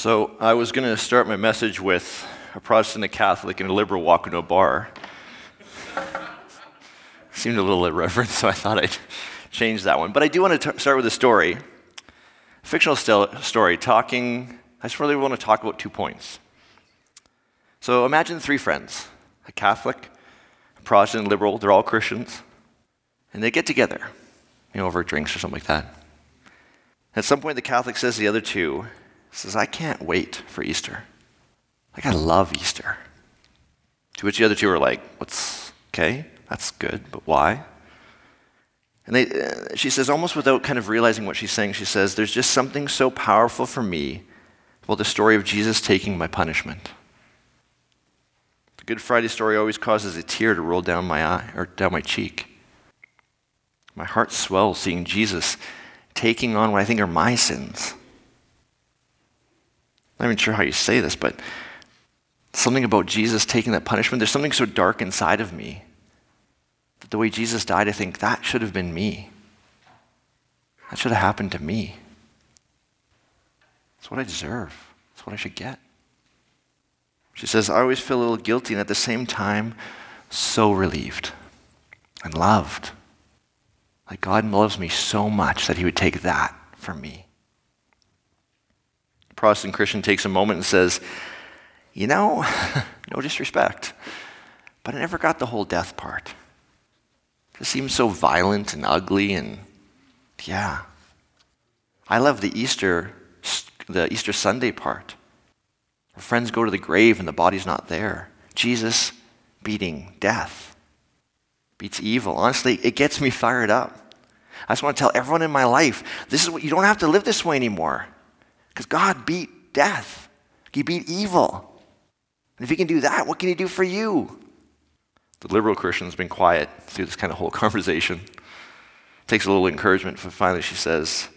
So I was going to start my message with a Protestant, a Catholic, and a liberal walk into a bar. Seemed a little irreverent, so I thought I'd change that one. But I do want to start with a story, a fictional story, I just really want to talk about 2 points. So imagine 3 friends, a Catholic, a Protestant, a liberal, they're all Christians, and they get together, over drinks or something like that. At some point, the Catholic says to the other two, says, I can't wait for Easter. Like, I love Easter. To which the other two are like, okay, that's good, but why? And she says, almost without kind of realizing what she's saying, she says, there's just something so powerful for me about the story of Jesus taking my punishment. The Good Friday story always causes a tear to roll down my eye, or down my cheek. My heart swells seeing Jesus taking on what I think are my sins. I'm not even sure how you say this, but something about Jesus taking that punishment, there's something so dark inside of me that the way Jesus died, I think that should have been me. That should have happened to me. It's what I deserve. It's what I should get. She says, I always feel a little guilty and at the same time, so relieved and loved. Like God loves me so much that he would take that for me. Protestant Christian takes a moment and says, no disrespect, but I never got the whole death part. It seems so violent and ugly and yeah. I love the Easter Sunday part. Where friends go to the grave and the body's not there. Jesus beating death, beats evil. Honestly, it gets me fired up. I just want to tell everyone in my life, this is what you don't have to live this way anymore. Because God beat death. He beat evil. And if he can do that, what can he do for you? The liberal Christian's been quiet through this kind of whole conversation. Takes a little encouragement, but finally she says,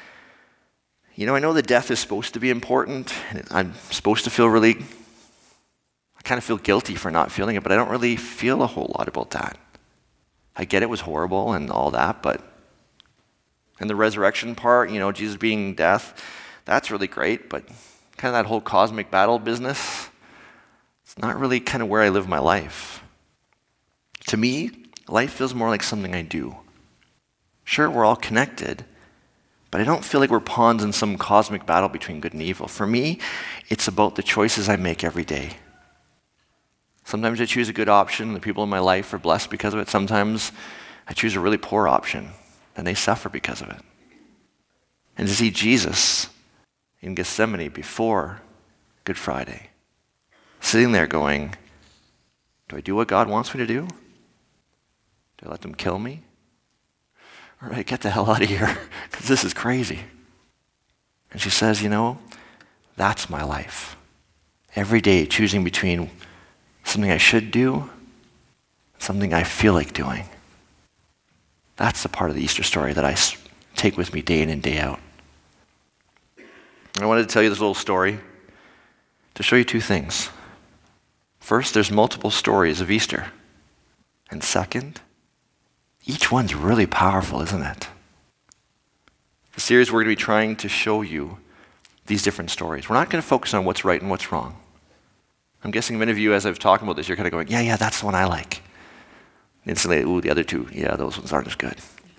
I know that death is supposed to be important, and I'm supposed to feel I kind of feel guilty for not feeling it, but I don't really feel a whole lot about that. I get it was horrible and all that, but and the resurrection part, Jesus beating death, that's really great, but kind of that whole cosmic battle business, it's not really kind of where I live my life. To me, life feels more like something I do. Sure, we're all connected, but I don't feel like we're pawns in some cosmic battle between good and evil. For me, it's about the choices I make every day. Sometimes I choose a good option, the people in my life are blessed because of it. Sometimes I choose a really poor option, and they suffer because of it. And to see Jesus in Gethsemane before Good Friday, sitting there going, do I do what God wants me to do? Do I let them kill me? Or do I get the hell out of here? Because this is crazy. And she says, that's my life. Every day choosing between something I should do and something I feel like doing. That's the part of the Easter story that I take with me day in and day out. I wanted to tell you this little story to show you 2 things. First, there's multiple stories of Easter. And second, each one's really powerful, isn't it? The series we're going to be trying to show you these different stories. We're not going to focus on what's right and what's wrong. I'm guessing many of you, as I've talked about this, you're kind of going, yeah, that's the one I like. Instantly, the other 2, those ones aren't as good.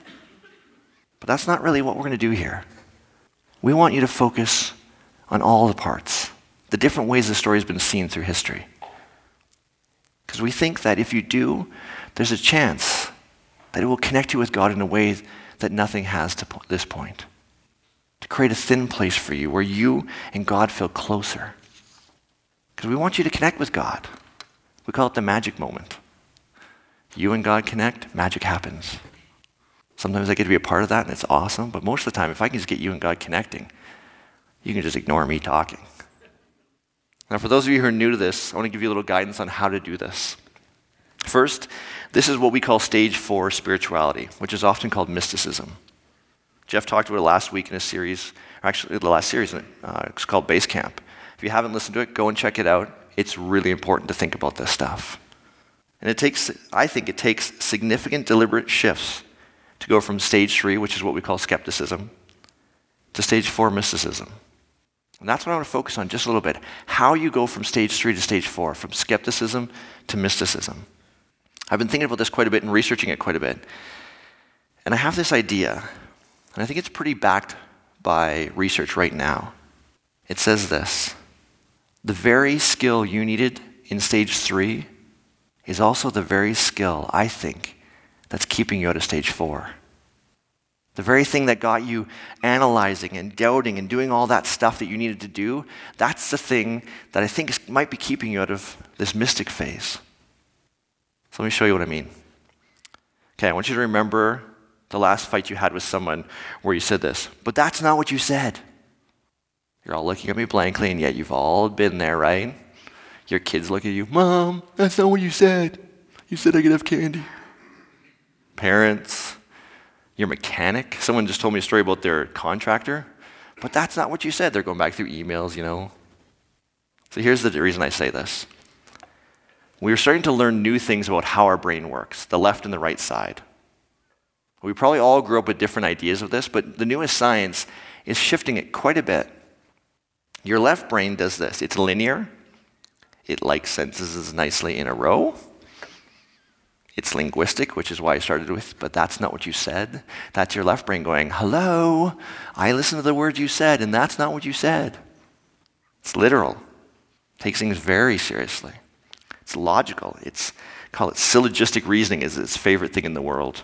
But that's not really what we're going to do here. We want you to focus on all the parts, the different ways the story has been seen through history. Because we think that if you do, there's a chance that it will connect you with God in a way that nothing has to this point. To create a thin place for you where you and God feel closer. Because we want you to connect with God. We call it the magic moment. You and God connect, magic happens. Sometimes I get to be a part of that and it's awesome, but most of the time, if I can just get you and God connecting, you can just ignore me talking. Now, for those of you who are new to this, I want to give you a little guidance on how to do this. First, this is what we call stage 4 spirituality, which is often called mysticism. Jeff talked about it last week in a series, or actually the last series, it's called Base Camp. If you haven't listened to it, go and check it out. It's really important to think about this stuff. And I think it takes significant deliberate shifts to go from stage 3, which is what we call skepticism, to stage 4 mysticism. And that's what I want to focus on just a little bit. How you go from stage 3 to stage 4, from skepticism to mysticism. I've been thinking about this quite a bit and researching it quite a bit. And I have this idea, and I think it's pretty backed by research right now. It says this: the very skill you needed in stage 3 is also the very skill, I think, that's keeping you out of stage 4. The very thing that got you analyzing and doubting and doing all that stuff that you needed to do, that's the thing that I think might be keeping you out of this mystic phase. So let me show you what I mean. Okay, I want you to remember the last fight you had with someone where you said this, but that's not what you said. You're all looking at me blankly, and yet you've all been there, right? Your kids look at you, Mom, that's not what you said. You said I could have candy. Parents, your mechanic. Someone just told me a story about their contractor, but that's not what you said. They're going back through emails, So here's the reason I say this. We're starting to learn new things about how our brain works, the left and the right side. We probably all grew up with different ideas of this, but the newest science is shifting it quite a bit. Your left brain does this. It's linear. It sentences nicely in a row. It's linguistic, which is why I started with, but that's not what you said. That's your left brain going, hello, I listened to the words you said, and that's not what you said. It's literal. Takes things very seriously. It's logical. Call it syllogistic reasoning is its favorite thing in the world.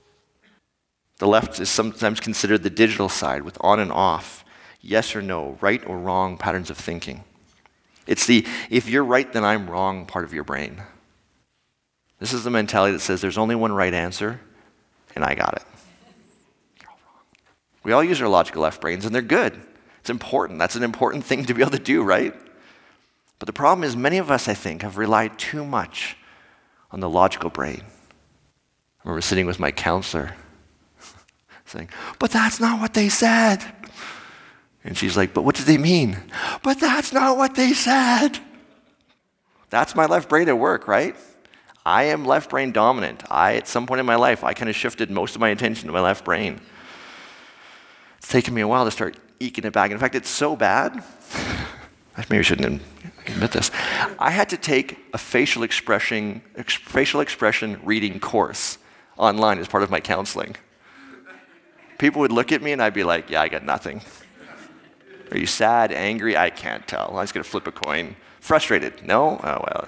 The left is sometimes considered the digital side with on and off, yes or no, right or wrong patterns of thinking. It's the if you're right, then I'm wrong part of your brain. This is the mentality that says there's only one right answer, and I got it. You're all wrong. We all use our logical left brains, and they're good. It's important. That's an important thing to be able to do, right? But the problem is many of us, I think, have relied too much on the logical brain. I remember sitting with my counselor saying, but that's not what they said. And she's like, but what did they mean? But that's not what they said. That's my left brain at work, right? I am left brain dominant. At some point in my life, I kind of shifted most of my attention to my left brain. It's taken me a while to start eking it back. In fact, it's so bad, maybe I shouldn't admit this. I had to take a facial expression reading course online as part of my counseling. People would look at me and I'd be like, yeah, I got nothing. Are you sad, angry? I can't tell. I'm just going to flip a coin. Frustrated? No? Oh, well.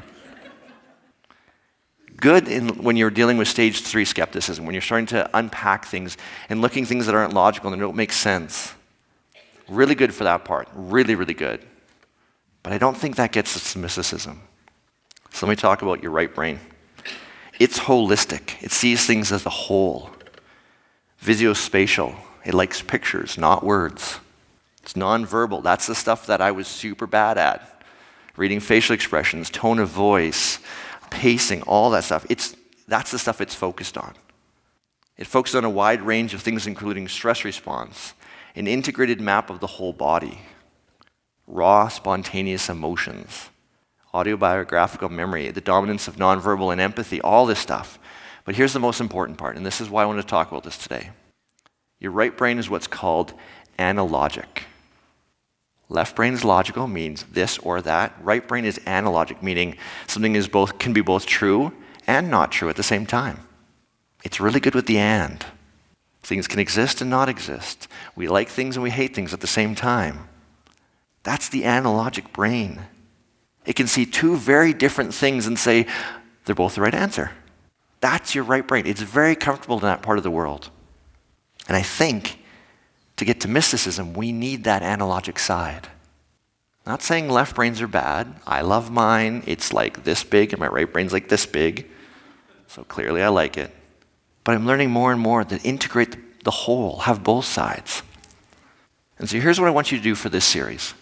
Good when you're dealing with stage 3 skepticism, when you're starting to unpack things and looking things that aren't logical and don't make sense. Really good for that part. Really, really good. But I don't think that gets us to mysticism. So let me talk about your right brain. It's holistic. It sees things as a whole. Visuospatial. It likes pictures, not words. It's nonverbal. That's the stuff that I was super bad at. Reading facial expressions, tone of voice, pacing, all that stuff. That's the stuff it's focused on. It focuses on a wide range of things, including stress response, an integrated map of the whole body, raw, spontaneous emotions, autobiographical memory, the dominance of nonverbal and empathy, all this stuff. But here's the most important part, and this is why I want to talk about this today. Your right brain is what's called analogic. Left brain is logical, means this or that. Right brain is analogic, meaning something can be both true and not true at the same time. It's really good with the and. Things can exist and not exist. We like things and we hate things at the same time. That's the analogic brain. It can see two very different things and say, they're both the right answer. That's your right brain. It's very comfortable in that part of the world. And I think to get to mysticism, we need that analogic side. Not saying left brains are bad. I love mine. It's like this big, and my right brain's like this big. So clearly I like it. But I'm learning more and more to integrate the whole, have both sides. And so here's what I want you to do for this series.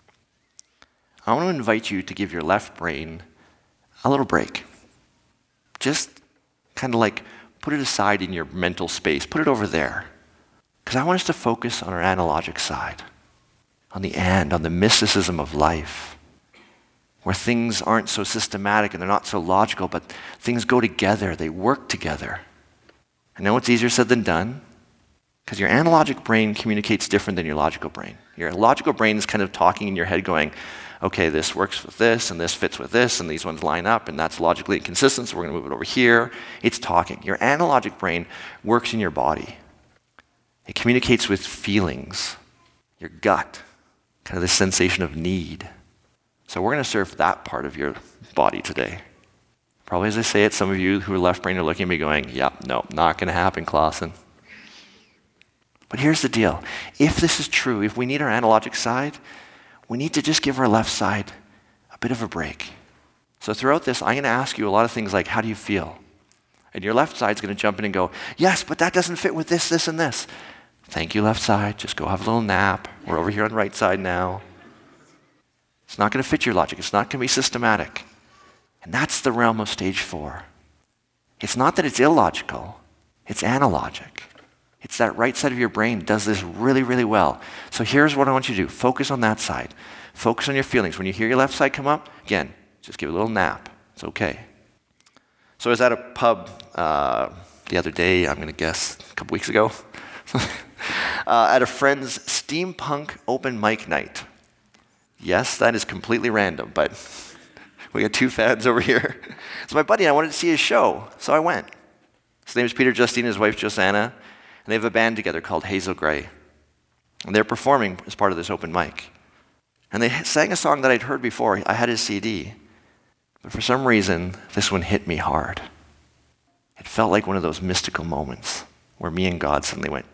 I want to invite you to give your left brain a little break. Just kind of like put it aside in your mental space. Put it over there. Because I want us to focus on our analogic side, on the mysticism of life, where things aren't so systematic and they're not so logical, but things go together, they work together. I know it's easier said than done, Because your analogic brain communicates different than your logical brain. Your logical brain is kind of talking in your head going, okay, this works with this, and this fits with this, and these ones line up, and that's logically inconsistent, so we're going to move it over here. It's talking. Your analogic brain works in your body. It communicates with feelings, your gut, kind of this sensation of need. So we're going to serve that part of your body today. Probably as I say it, some of you who are left brain are looking at me going, yep, no, not going to happen, Clausen. But here's the deal. If this is true, if we need our analogic side, we need to just give our left side a bit of a break. So throughout this, I'm going to ask you a lot of things like, how do you feel? And your left side's going to jump in and go, yes, but that doesn't fit with this, this, and this. Thank you, left side. Just go have a little nap. We're over here on the right side now. It's not going to fit your logic. It's not going to be systematic. And that's the realm of stage 4. It's not that it's illogical. It's analogic. It's that right side of your brain does this really, really well. So here's what I want you to do. Focus on that side. Focus on your feelings. When you hear your left side come up, again, just give it a little nap. It's okay. So I was at a pub the other day, I'm going to guess a couple weeks ago, at a friend's steampunk open mic night. Yes, that is completely random, but we got 2 fans over here. It's my buddy, and I wanted to see his show, so I went. His name is Peter Justine, his wife Josanna, and they have a band together called Hazel Gray. And they're performing as part of this open mic. And they sang a song that I'd heard before. I had his CD. But for some reason, this one hit me hard. It felt like one of those mystical moments where me and God suddenly went,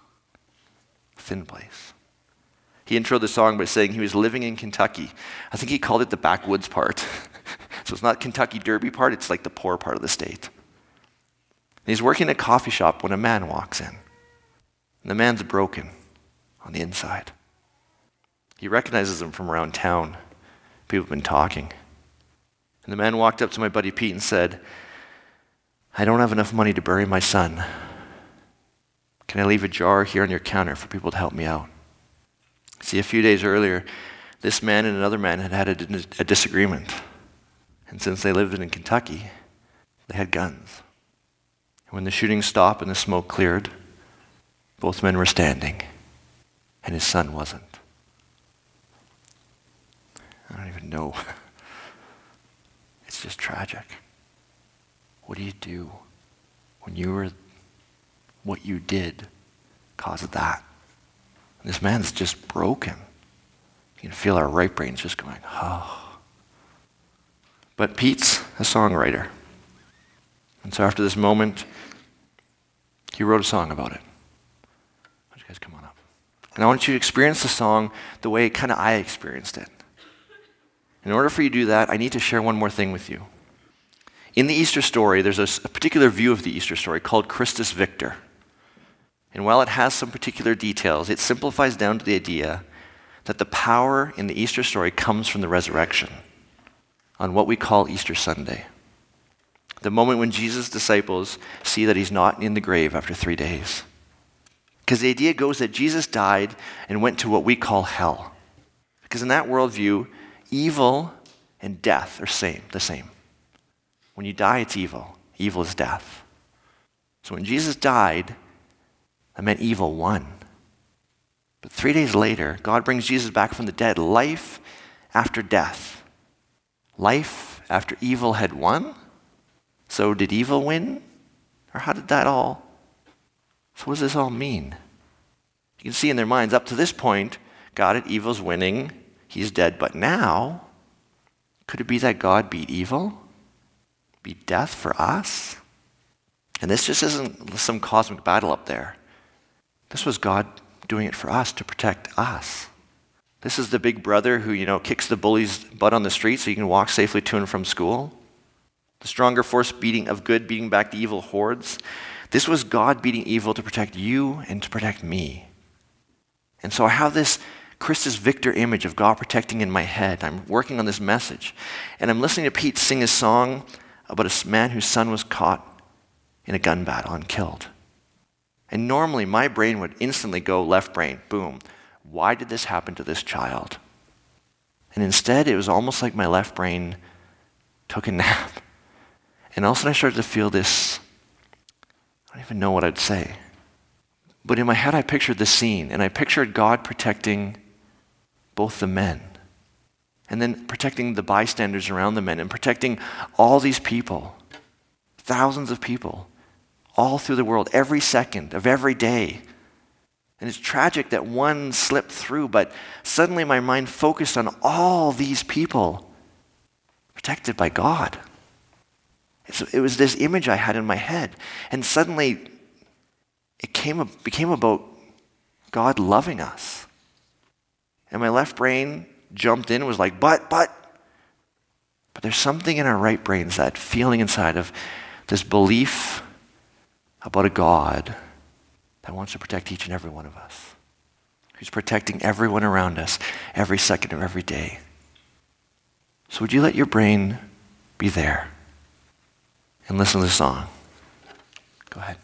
thin place. He introed the song by saying he was living in Kentucky. I think he called it the backwoods part. So it's not Kentucky Derby part, it's like the poor part of the state. And he's working in a coffee shop when a man walks in. And the man's broken on the inside. He recognizes him from around town. People have been talking. And the man walked up to my buddy Pete and said, I don't have enough money to bury my son. Can I leave a jar here on your counter for people to help me out? See, a few days earlier, this man and another man had a disagreement. And since they lived in Kentucky, they had guns. And when the shooting stopped and the smoke cleared, both men were standing, and his son wasn't. I don't even know. It's just tragic. What do you do when what you did caused that? And this man's just broken. You can feel our right brains just going, oh. But Pete's a songwriter. And so after this moment, he wrote a song about it. Why don't you guys come on up? And I want you to experience the song the way kind of I experienced it. In order for you to do that, I need to share one more thing with you. In the Easter story, there's a particular view of the Easter story called Christus Victor. And while it has some particular details, it simplifies down to the idea that the power in the Easter story comes from the resurrection on what we call Easter Sunday. The moment when Jesus' disciples see that he's not in the grave after 3 days. Because the idea goes that Jesus died and went to what we call hell. Because in that worldview, evil and death are the same. When you die, it's evil. Evil is death. So when Jesus died, that meant evil won. But 3 days later, God brings Jesus back from the dead. Life after death. Life after evil had won? So did evil win? Or how did that all? So what does this all mean? You can see in their minds, up to this point, got it, evil's winning, he's dead. But now, could it be that God beat evil? Beat death for us? And this just isn't some cosmic battle up there. This was God doing it for us to protect us. This is the big brother who, kicks the bully's butt on the street so you can walk safely to and from school. The stronger force of good beating back the evil hordes. This was God beating evil to protect you and to protect me. And so I have this Christus Victor image of God protecting in my head. I'm working on this message. And I'm listening to Pete sing his song about a man whose son was caught in a gun battle and killed. And normally my brain would instantly go left brain, boom. Why did this happen to this child? And instead it was almost like my left brain took a nap. And all of a sudden I started to feel this, I don't even know what I'd say, But in my head, I pictured the scene, and I pictured God protecting both the men, and then protecting the bystanders around the men, and protecting all these people, thousands of people, all through the world, every second of every day. And it's tragic that one slipped through, but suddenly my mind focused on all these people protected by God. It was this image I had in my head, and suddenly it became about God loving us. And my left brain jumped in and was like, but there's something in our right brains, that feeling inside of this belief about a God that wants to protect each and every one of us, who's protecting everyone around us every second of every day. So would you let your brain be there and listen to the song? Go ahead.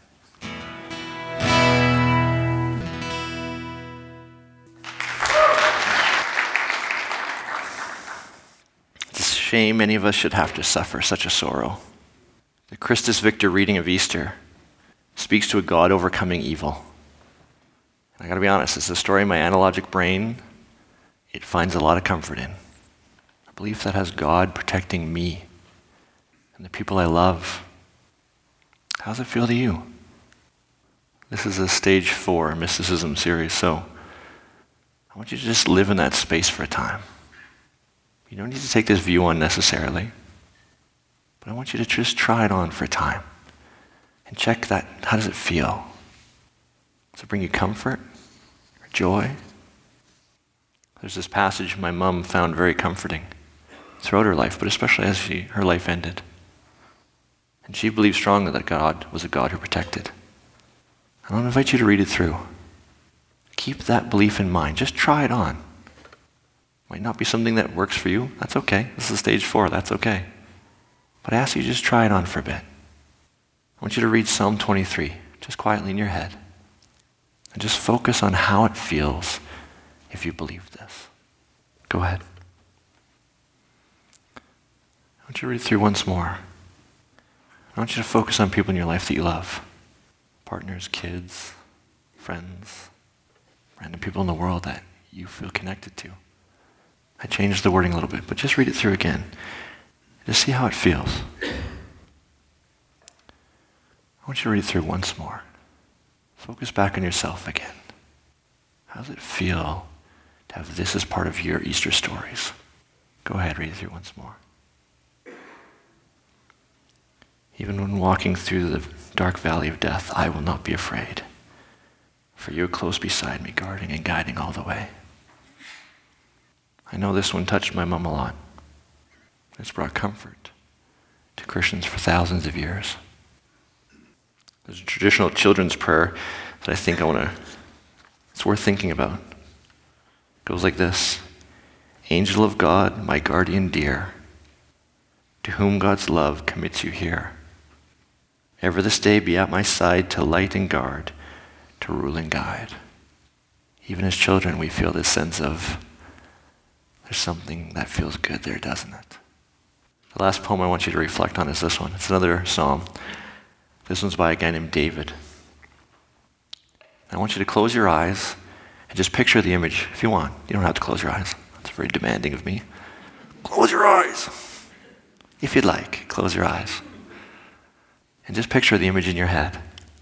It's a shame many of us should have to suffer such a sorrow. The Christus Victor reading of Easter speaks to a God overcoming evil. And I gotta be honest, it's a story my analogic brain, it finds a lot of comfort in. A belief that has God protecting me and the people I love. How does it feel to you? This is a stage 4 mysticism series, so I want you to just live in that space for a time. You don't need to take this view on necessarily, but I want you to just try it on for a time and check that. How does it feel? Does it bring you comfort or joy? There's this passage my mom found very comforting throughout her life, but especially as her life ended. And she believed strongly that God was a God who protected. I want to invite you to read it through. Keep that belief in mind. Just try it on. Might not be something that works for you. That's okay. This is stage 4. That's okay. But I ask you to just try it on for a bit. I want you to read Psalm 23, just quietly in your head. And just focus on how it feels if you believe this. Go ahead. I want you to read it through once more. I want you to focus on people in your life that you love. Partners, kids, friends, random people in the world that you feel connected to. I changed the wording a little bit, but just read it through again. Just see how it feels. I want you to read it through once more. Focus back on yourself again. How does it feel to have this as part of your Easter stories? Go ahead, read it through once more. Even when walking through the dark valley of death, I will not be afraid, for you are close beside me, guarding and guiding all the way. I know this one touched my mom a lot. It's brought comfort to Christians for thousands of years. There's a traditional children's prayer that I think it's worth thinking about. It goes like this: Angel of God, my guardian dear, to whom God's love commits you here. Ever this day be at my side to light and guard, to rule and guide. Even as children, we feel this sense of there's something that feels good there, doesn't it? The last poem I want you to reflect on is this one. It's another psalm. This one's by a guy named David. I want you to close your eyes and just picture the image if you want. You don't have to close your eyes. That's very demanding of me. Close your eyes. If you'd like, close your eyes. And just picture the image in your head.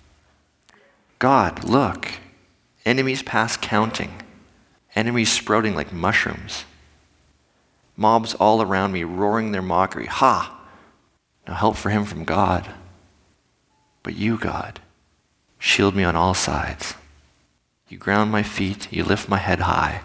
God, look. Enemies past counting. Enemies sprouting like mushrooms. Mobs all around me roaring their mockery. Ha! No help for him from God. But you, God, shield me on all sides. You ground my feet. You lift my head high.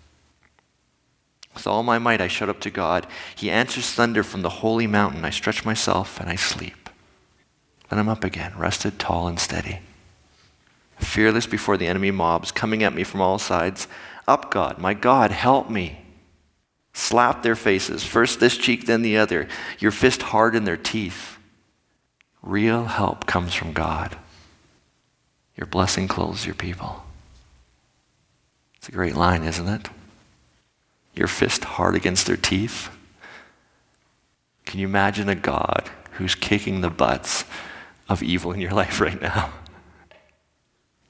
With all my might I shout up to God. He answers thunder from the holy mountain. I stretch myself and I sleep. Then I'm up again, rested, tall, and steady. Fearless before the enemy mobs coming at me from all sides. Up, God, my God, help me. Slap their faces, first this cheek, then the other. Your fist hard in their teeth. Real help comes from God. Your blessing clothes your people. It's a great line, isn't it? Your fist hard against their teeth. Can you imagine a God who's kicking the butts of evil in your life right now?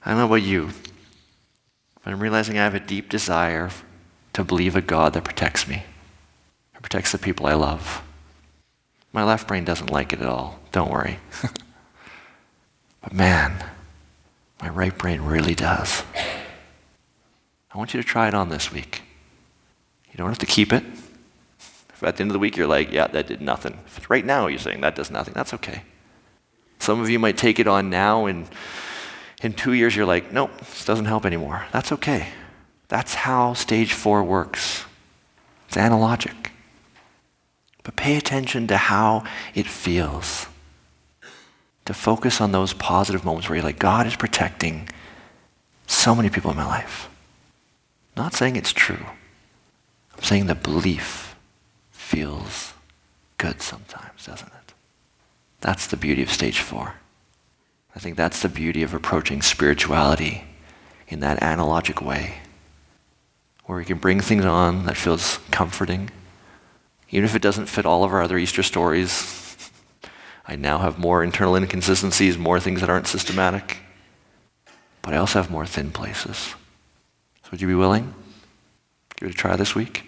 I don't know about you, but I'm realizing I have a deep desire to believe a God that protects me, that protects the people I love. My left brain doesn't like it at all, don't worry. But man, my right brain really does. I want you to try it on this week. You don't have to keep it. If at the end of the week you're like, yeah, that did nothing. If it's right now you're saying that does nothing, that's okay. Some of you might take it on now and in 2 years you're like, nope, this doesn't help anymore. That's okay. That's how stage 4 works. It's analogic. But pay attention to how it feels. To focus on those positive moments where you're like, God is protecting so many people in my life. Not saying it's true. I'm saying the belief feels good sometimes, doesn't it? That's the beauty of stage 4. I think that's the beauty of approaching spirituality in that analogic way, where we can bring things on that feels comforting, even if it doesn't fit all of our other Easter stories. I now have more internal inconsistencies, more things that aren't systematic, but I also have more thin places. So would you be willing? Give it a try this week.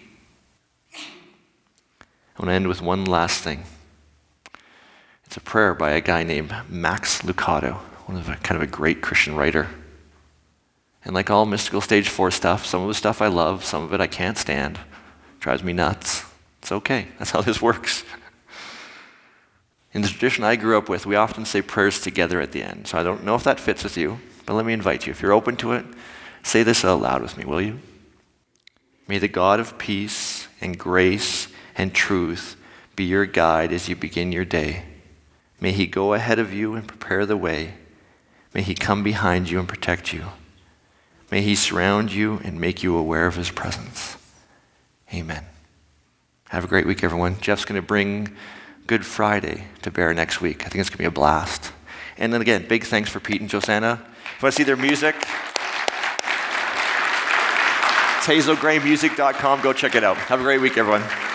I want to end with one last thing. It's a prayer by a guy named Max Lucado, kind of a great Christian writer. And like all mystical stage 4 stuff, some of the stuff I love, some of it I can't stand. Drives me nuts. It's okay. That's how this works. In the tradition I grew up with, we often say prayers together at the end. So I don't know if that fits with you, but let me invite you. If you're open to it, say this out loud with me, will you? May the God of peace and grace and truth be your guide as you begin your day. May he go ahead of you and prepare the way. May he come behind you and protect you. May he surround you and make you aware of his presence. Amen. Have a great week, everyone. Jeff's going to bring Good Friday to bear next week. I think it's going to be a blast. And then again, big thanks for Pete and Josanna. If you want to see their music, it's hazelgraymusic.com. Go check it out. Have a great week, everyone.